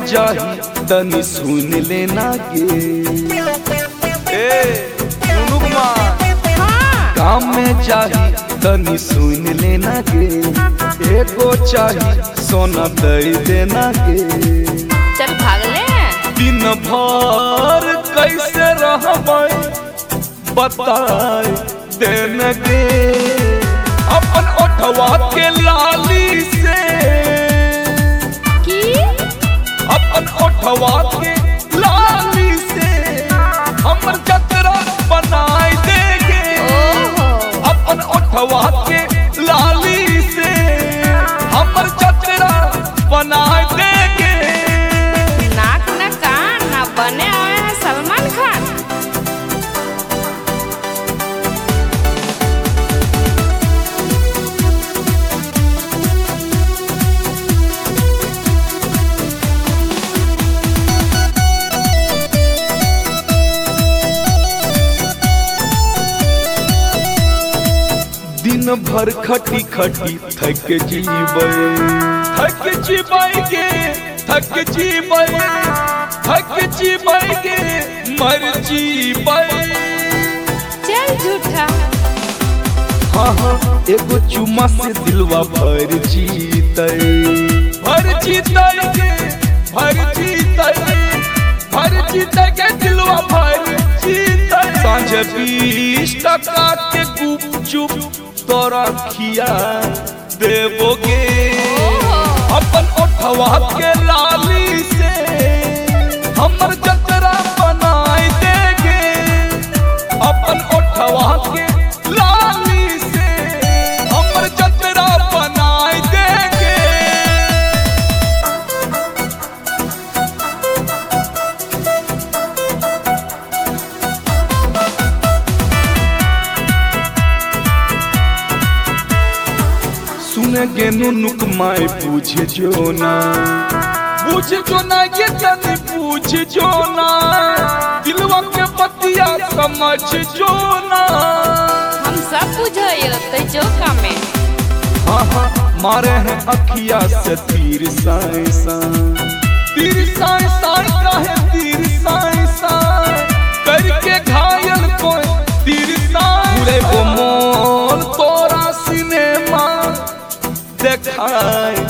में जाही तनी सुन लेना गे। काम में जाही तनी सुन लेना गे, एगो चाही सोना दे देना गे। चल भाग ले। दिन भर कैसे रहबै बताए देना गे, अपन ओठवा के लाली से की अपन ओठवा के लाली से हमर जतरा बनाए देगे। अपन ओठवा के लाली से हमर जतरा बनाए देगे। नाक न कान न बने आए हैं सलमान खान। दिन भर खटी खटी थक जीबै, थक जीबै गे, थक जीबै, थक जीबै गे, मर जीबै। चल झूठा। हाँ हाँ एगो चुमा से दिलवा भर जीतै, भर जीतै गे, भर जीतै, भर जीतै गे दिलवा भर जीतै। सांझे 20 टका के गुपचुप तोरा खिया देवोगे, अपन ओठवा के लाली से हमर जतरा बनाए देगे। अपन ओठवा के लाली से हमर जतरा बनाए देगे। सुने गे नुनुक माय पूछे जो ना, पूछ जो ना ये तनी पूछ जो ना, दिलवा के बतिया समझ जो ना। हम सब बुझे जो कामे। हाँ हाँ मारे हैं अखिया से तीर साए साए, तीर साए साए काहे तीर साए साए, करके घायल कोई तीर साए। पूरे वो मोल तोरा सिनेमा देखाए